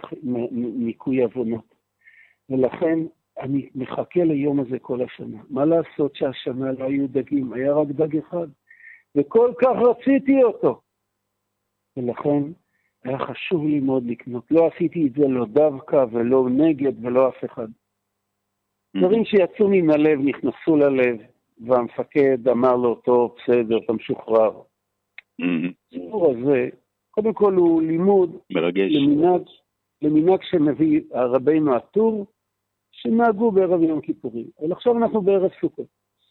ניקוי עוונות. ולכן אני מחכה ליום הזה כל השנה. מה לעשות שהשנה לא היו דגים? היה רק דג אחד. וכל כך רציתי אותו. ולכן היה חשוב לי מאוד לקנות. לא עשיתי את זה לא דווקא ולא נגד ולא אף אחד. דברים שיצאו מן הלב, נכנסו ללב, והמפקד אמר לו, טוב, בסדר, אתה משוחרר. הסיפור הזה, קודם כל הוא לימוד למנהג שמביא רבינו הטור, שנהגו בערב יום כיפורים. אבל עכשיו אנחנו בערב סוכות.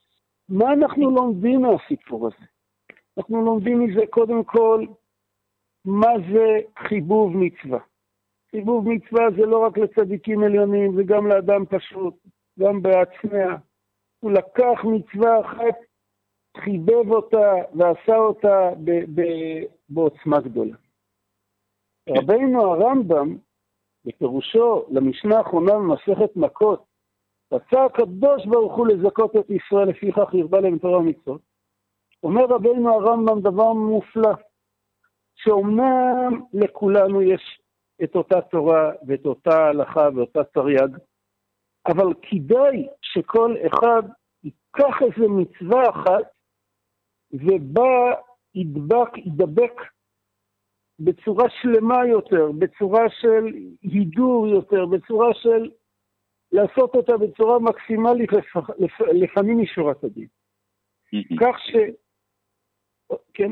מה אנחנו לומדים מהסיפור הזה? אנחנו לומדים מזה קודם כל, מה זה חיבוב מצווה. חיבוב מצווה זה לא רק לצדיקים עליונים, זה גם לאדם פשוט, גם בעצמיה. הוא לקח מצווה אחת, חיבב אותה ועשה אותה בעוצמה גדולה. רבינו הרמב"ם, בפירושו למשנה האחרונה במסכת מכות, רצה הקדוש ברוך הוא לזכות את ישראל, לפיכך הרבה להם תורה ומצוות. אומר רבינו הרמב"ם דבר מופלא, שאומנם לכולנו יש את אותה תורה ואת אותה הלכה ואותה תרי"ג, אבל כדאי שכל אחד ייקח איזה מצווה אחת ובה ידבק בצורה שלמה יותר, בצורה של הידור יותר, בצורה של לעשות אותה בצורה מקסימלית לפנים משורת הדין. כך ש... כן,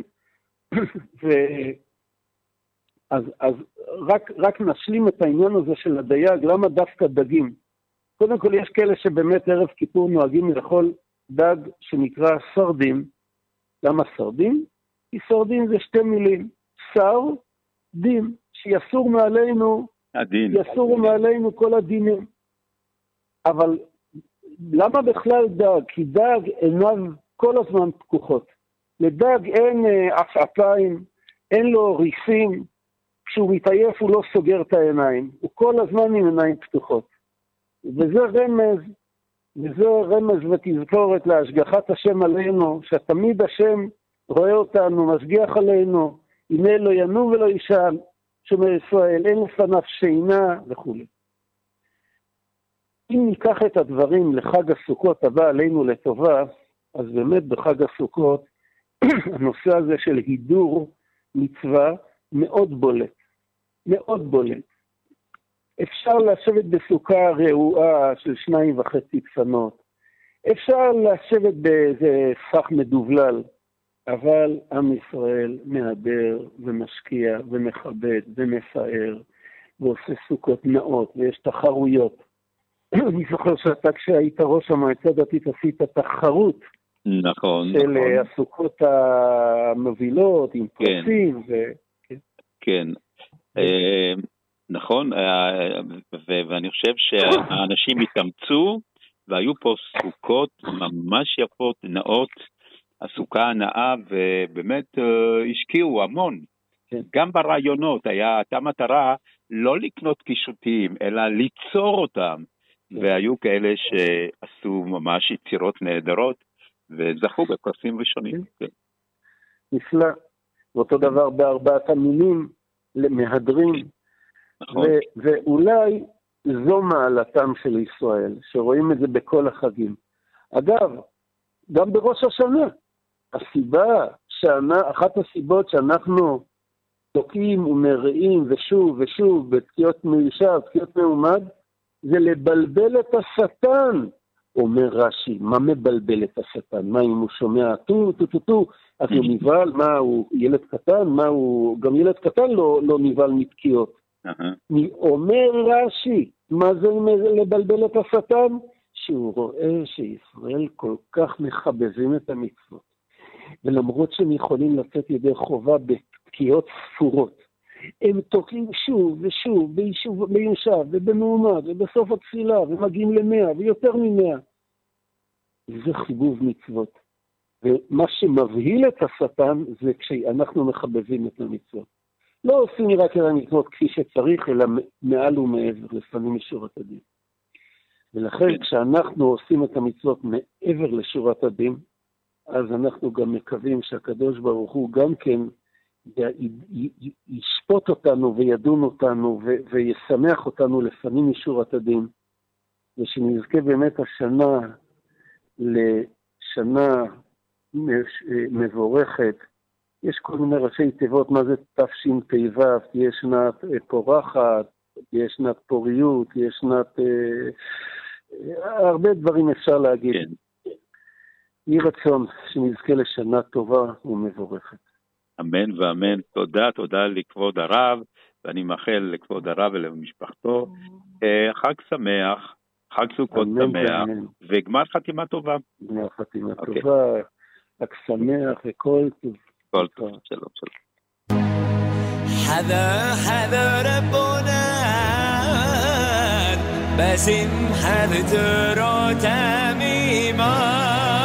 אז רק נשלים את העניין הזה של הדייג, למה דווקא דגים? קודם כל יש כאלה שבאמת ערב כיפור נוהגים לאכול דג שנקרא סרדים. למה סרדים? כי סרדים זה שתי מילים, שר, דין, שיסור מעלינו, יסורו מעלינו כל הדינים. אבל למה בכלל דג? כי דג עיניו כל הזמן פקוחות. לדג אין עפעפיים, אין לו ריסים, כשהוא מתעייף הוא לא סוגר את העיניים, הוא כל הזמן עם עיניים פתוחות. וזה רמז ותזכורת להשגחת השם עלינו, שתמיד השם רואה אותנו, משגיח עלינו, הנה לא ינום ולא ישן, שומר ישראל, אין לפניו שינה וכו'. אם ניקח את הדברים לחג הסוכות הבא עלינו לטובה, אז באמת בחג הסוכות, הנושא הזה של הידור מצווה מאוד בולט, מאוד בולט. אפשר לשבת בסוכה רעועה של 2.5 כפנות, אפשר לשבת באיזה סך מדובלל, אבל עם ישראל מהדר ומשקיע ומכבד ומפאר, ועושה סוכות נאות, ויש תחרויות. אני זוכר שאתה כשהיית ראש המועצה דתית עשית תחרות, נכון, של נכון. הסוכות המובילות עם פרסים. כן, נכון, ואני חושב שהאנשים התאמצו, והיו פה סוכות ממש יפות, נאות, הסוכה הנאה, ובאמת השקיעו המון. גם ברעיונות הייתה מטרה לא לקנות קישוטים, אלא ליצור אותם, והיו כאלה שעשו ממש יצירות נהדרות, וזכו בפרסים ראשונים. נפלא. ואותו דבר בארבעת המינים למהדרים. ואולי זו מעלתם של ישראל, שרואים את זה בכל החגים. אגב, גם בראש השנה, אחת הסיבות שאנחנו תוקעים ומראים ושוב ושוב בתקיעות מיושב, תקיעות מעומד, זה לבלבל את השטן. אומר רש"י, מה מבלבל את השטן? מה אם הוא שומע טו טו טו טו, אז הוא נבהל, מה הוא ילד קטן? מה הוא, גם ילד קטן לא נבהל מתקיעות. אומר רש"י, מה זה לבלבל את השטן? שהוא רואה שישראל כל כך מחבבים את המצוות, ולמרות שהם יכולים לצאת ידי חובה בתקיעות ספורות, הם תוקעים שוב ושוב ביושב ובמעומד ובסוף התפילה ומגיעים ל100 ויותר מ100. זה חיבוב מצוות. ומה שמבהיל את השטן זה כשאנחנו מחבבים את המצוות. לא עושים רק את המצוות כפי שצריך, אלא מעל ומעבר, לפנים משורת הדין. ולכן כשאנחנו עושים את המצוות מעבר לשורת הדין, אז אנחנו גם מקווים שהקדוש ברוך הוא גם כן ישפוט אותנו וידון אותנו וישמח אותנו לפנים משורת הדין, ושנזכה באמת השנה לשנה מבורכת. יש כל מיני ראשי תיבות, מה זה תשפ"ו, תהיה שנת פורחת, תהיה שנת פוריות, תהיה שנת... הרבה דברים אפשר להגיד. יהי רצון שנזכה לשנה טובה ומבורכת. אמן ואמן. תודה לכבוד הרב, ואני מאחל לכבוד הרב ולמשפחתו חג שמח, חג סוכות שמח, וגמר חתימה טובה. גמר חתימה טובה, חג שמח וכל טוב. כל טוב, שלום. حذا حذا ربنا بسمحة ترى تميما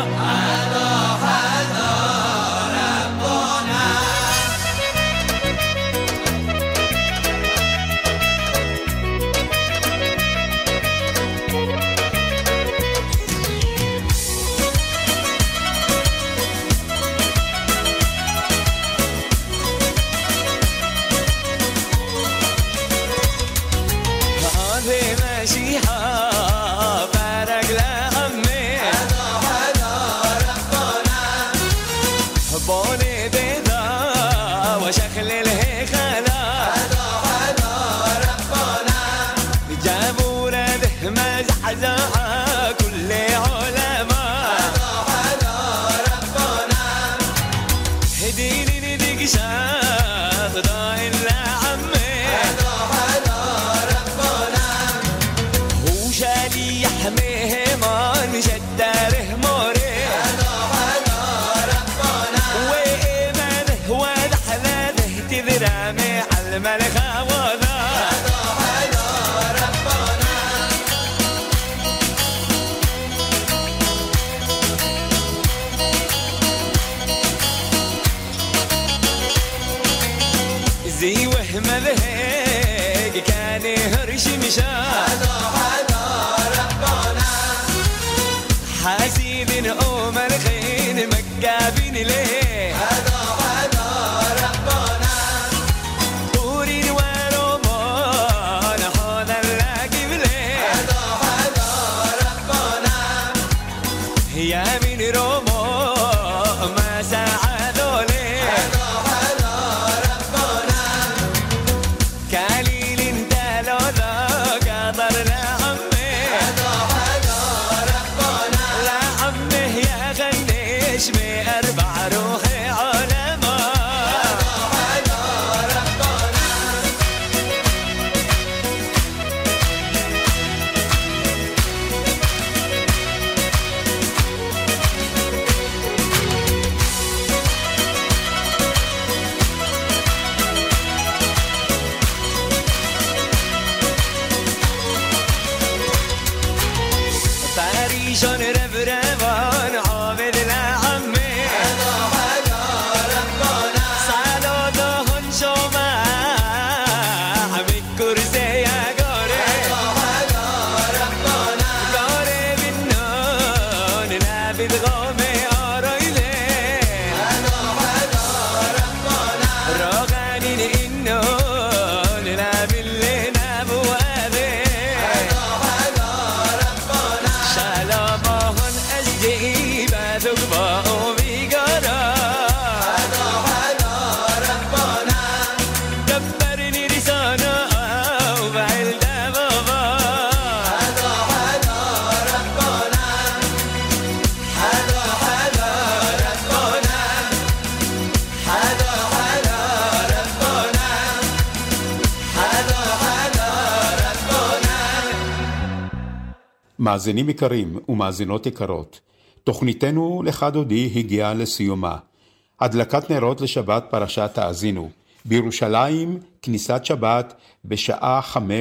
מאזינים יקרים ומאזינות יקרות, תוכניתנו לך דודי הגיעה לסיומה. הדלקת נרות לשבת פרשת האזינו, בירושלים כניסת שבת בשעה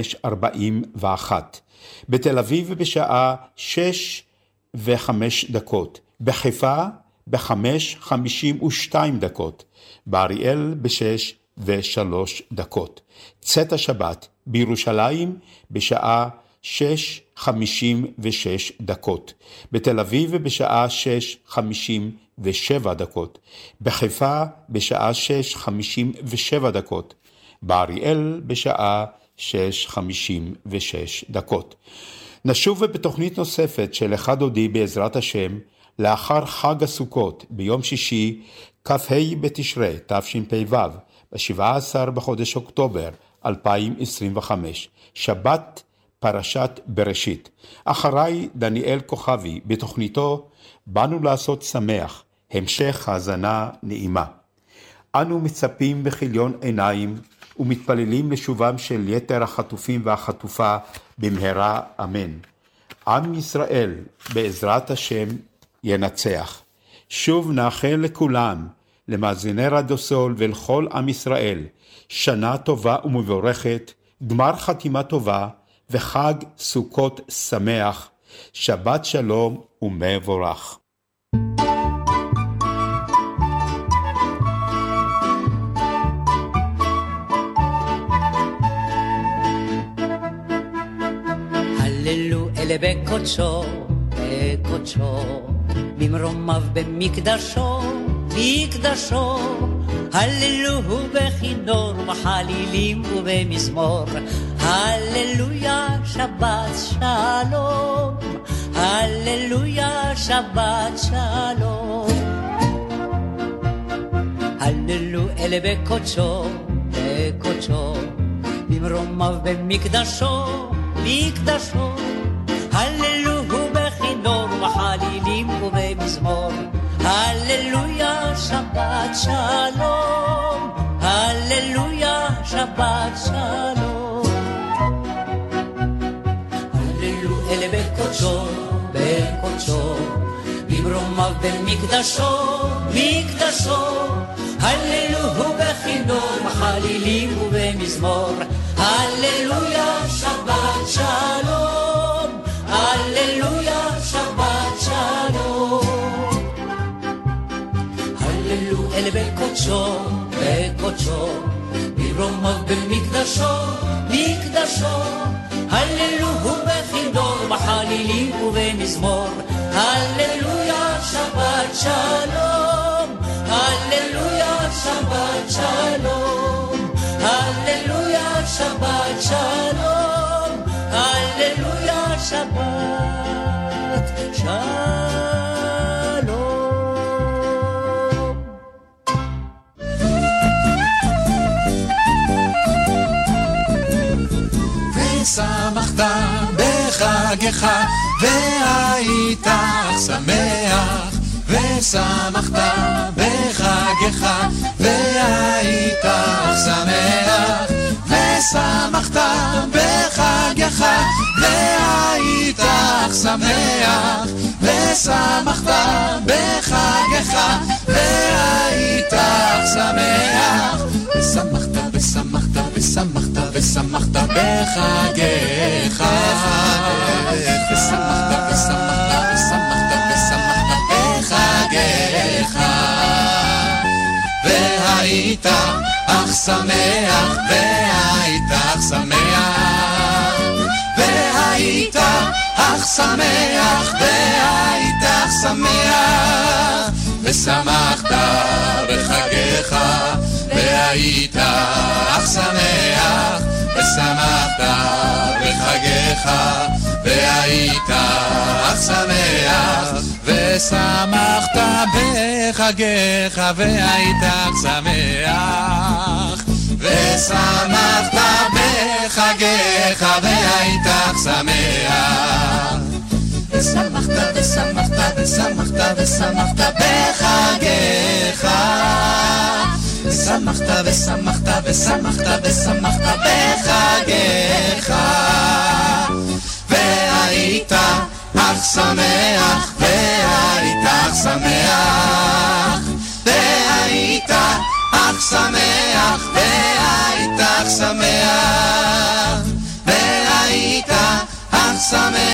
5:41, בתל אביב בשעה 6:05, בחיפה ב-5:52, באריאל ב-6:03. צאת השבת בירושלים בשעה 6:56, בתל אביב בשעה 6:57, בחיפה בשעה 6:57, באריאל בשעה 6:56. נשוב בתוכנית נוספת של לך דודי בעזרת השם לאחר חג הסוכות ביום שישי כ"ה בתשרי תשפ"ו ב-17 בחודש אוקטובר 2025, שבת פרשת בראשית. אחריי דניאל כוכבי בתוכניתו באנו לעשות שמח, המשך האזנה נעימה. אנו מצפים בכיליון עיניים ומתפללים לשובם של יתר החטופים והחטופה במהרה אמן. עם ישראל בעזרת השם ינצח. שוב נאחל לכולם למאזיני רדיו סול ולכל עם ישראל, שנה טובה ומבורכת, גמר חתימה טובה וחג סוכות שמח, שבת שלום ומבורך. הללו אלה בקודשו, בקודשו, ממרומיו במקדשו, מקדשו. הללו בכינור ובחלילים ובמזמור, הללויה שבת שלום, הללויה שבת שלום. הללו אלה בקודשו, בקודשו, ממרומיו במקדשו, מקדשו. הללו בכינור ובחלילים ובמזמור, הללויה שבת שלום, הללויה שבת שלום. הללו אלה בקודשו, בקודשו, במרומיו במקדשו, מקדשו. הללו בכינור בחלילים ובמזמור, הללויה שבת שלום, הללויה שבת שלום. הללו אלה בקודשו, בקודשו, במרומיו במקדשו, מקדשו. הללו בכינור בחלילים ובמזמור, הללויה שבת שלום, הללויה שבת שלום, הללויה שבת שלום, הללויה שבת שלום. ושמחת בחגך והיית שמח, ושמחת בחגך והיית שמח, ושמחת בחגך והיית שמח, ושמחת בחגך והיית שמח, ושמחת ושמחת ושמחת ושמחת בחגך, ושמחת ושמחת ושמחת ושמחת בחגך, והיית אך שמח, והיית אך שמח, והיית אך שמח, והיית אך שמח, ושמחת בחגך, והיית אך שמח, ושמחת בחגך, והיית אך שמח, ושמחת בחגך, והיית אך שמח, ושמחת בחגך, והיית אך שמח, ושמחת ושמחת ושמחת ושמחת בחגך, ושמחת ושמחת ושמחת ושמחת בחגך, והיית אך שמח, והיית אך שמח, והיית אך שמח, והיית אך שמח, והיית אך שמח.